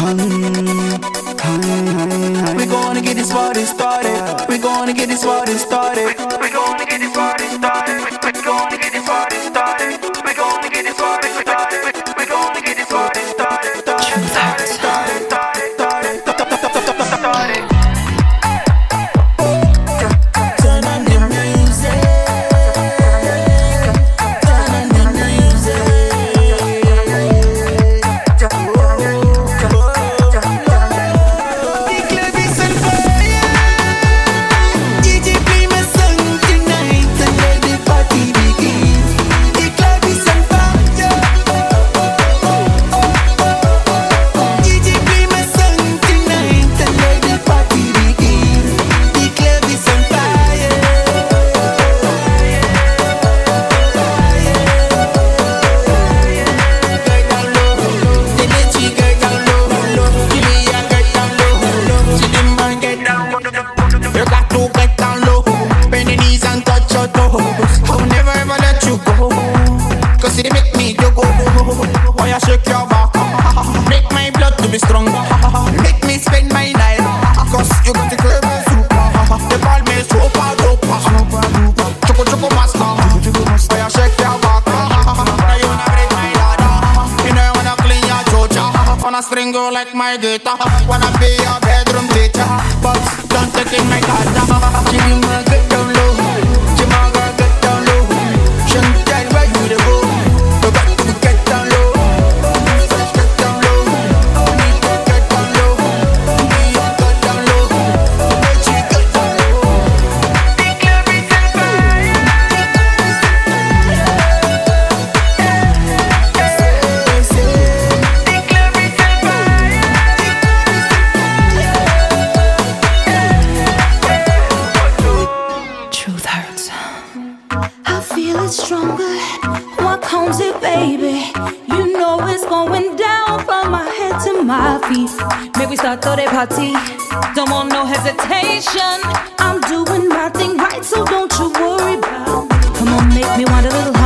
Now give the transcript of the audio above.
We're gonna get this party started. We're gonna get this party started. We're gonna get this party started. We're gonna get this party started. We're gonna get this party started. We're gonna get this party started. Turn on the music. Turn on the music. The club is on fire. DJ play my song tonight and let the party begin. The club is on fire. DJ play my song tonight and let the party begin. The club is on fire. Get down low, the Benji get down low, Julia get down low, Chidimma get down low. You got to get down low, bend the knees and touch your toes. I'll never ever let you go, 'cause it make me go. Oh, you shake your back, make my blood to be strong, make me spend my night, 'cause you got the curve and super. They call me super duper, choco choco master. Oh, you shake your back, now you wanna break my ladder. You know you wanna clean your chocha, wanna string you like my guitar, wanna be your bedroom teacher, but don't take in my data. Chidimma get down low, Chimaga get down low, Shantai where you dey go? You got to get down low, Fresh get down low, Nita get down low, Mia get down low, Bechi get down low. The club is on fire. The club is on fire. Truth hurts. I feel it stronger. What comes it, baby? You know it's going down from my head to my feet. Make we start throw that party. Don't want no hesitation. I'm doing my thing right, so don't you worry about me. Come on, make me want a little